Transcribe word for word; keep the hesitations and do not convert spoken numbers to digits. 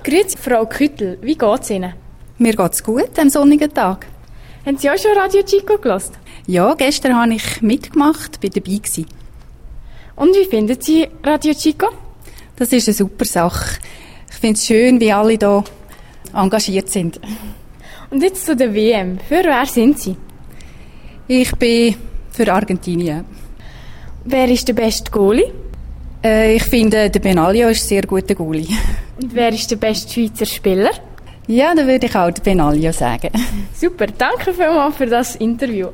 Grüezi, Frau Küttel. Wie geht's Ihnen? Mir geht's gut am sonnigen Tag. Haben Sie auch schon Radio Chico gehört? Ja, gestern habe ich mitgemacht, bin dabei gewesen. Und wie finden Sie Radio Chico? Das ist eine super Sache. Ich finde es schön, wie alle hier engagiert sind. Und jetzt zu der W M. Für wer sind Sie? Ich bin für Argentinien. Wer ist der beste Goalie? Äh, ich finde, der Benaglio ist ein sehr guter Goalie. Und wer ist der beste Schweizer Spieler? Ja, da würde ich auch den Benaglio sagen. Super, danke vielmals für das Interview.